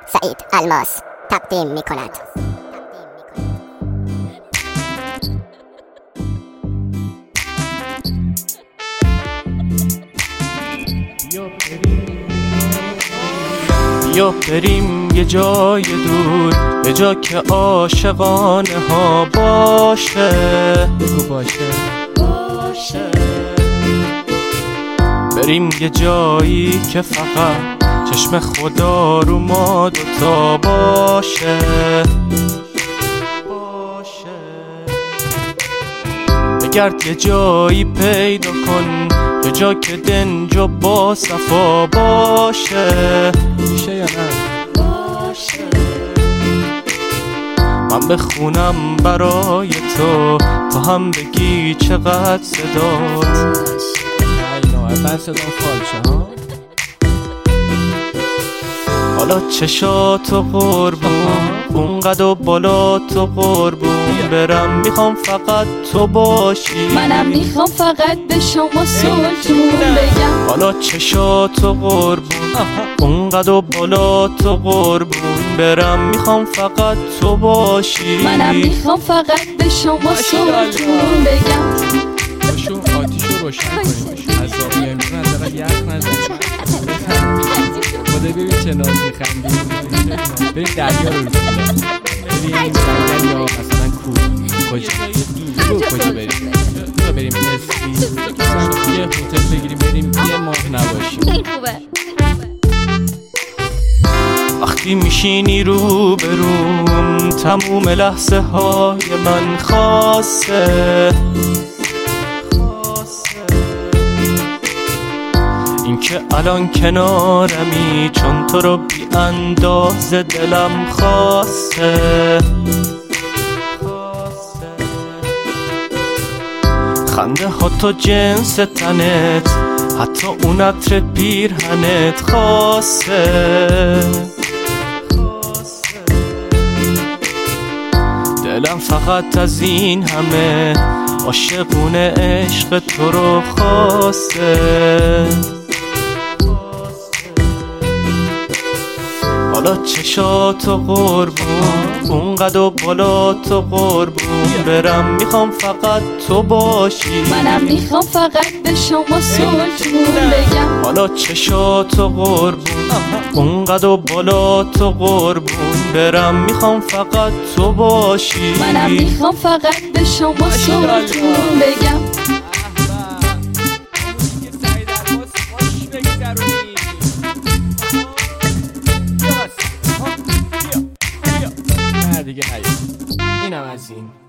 سعید الماس تقدیم می کند. بیا بریم یه جای دور، یه جا که عاشقانه ها باشه. بگو باشه. بریم یه جایی که فقط چشم خدا رو ما دوتا باشه. بگرد یه جایی پیدا کن، یه جا که دنج و با صفا باشه. میشه یا نه؟ باشه. من بخونم برای تو هم بگی چقدر صدات. اول صدام فالشه ها. حالا چشاتو قربون، اونقدر و بالا تو قربون برم. میخوام فقط تو باشی، منم میخوام فقط به شما سلطون بگم. حالا چشاتو قربون، اونقدر و بالا تو قربون برم. میخوام فقط تو باشی، منم میخوام فقط به شما سلطون بگم. باشو آتیشو روشن کنیم، از زاویه میرون از دقیق یخ نزد. خدا ببین چه ناز میخندیم. بریم دریا رو بزنیم، بریم جنگل یا مثلا کجا بریم؟ بریم اسکی یه هتل بگیریم بریم یه ماه نباشیم. وقتی میشینی رو بروم تموم لحظه های من خاصه. این که الان کنارمی چون تو رو بی اندازه دلم خواسته. خنده ها تو جنس تنت، حتی اون عطر پیرهنت خاصه. دلم فقط از این همه عاشقونه عشق تو رو خواسته. حالا چشاتو قربون، اونقدر و بالا تو قربون برم. میخوام فقط تو باشی، منم میخوام فقط به شما سلطون بگم. حالا چشاتو قربون، اونقدر و بالا تو قربون برم. میخوام فقط تو باشی، منم میخوام فقط به شما سلطون بگم. دیگه اینم از این.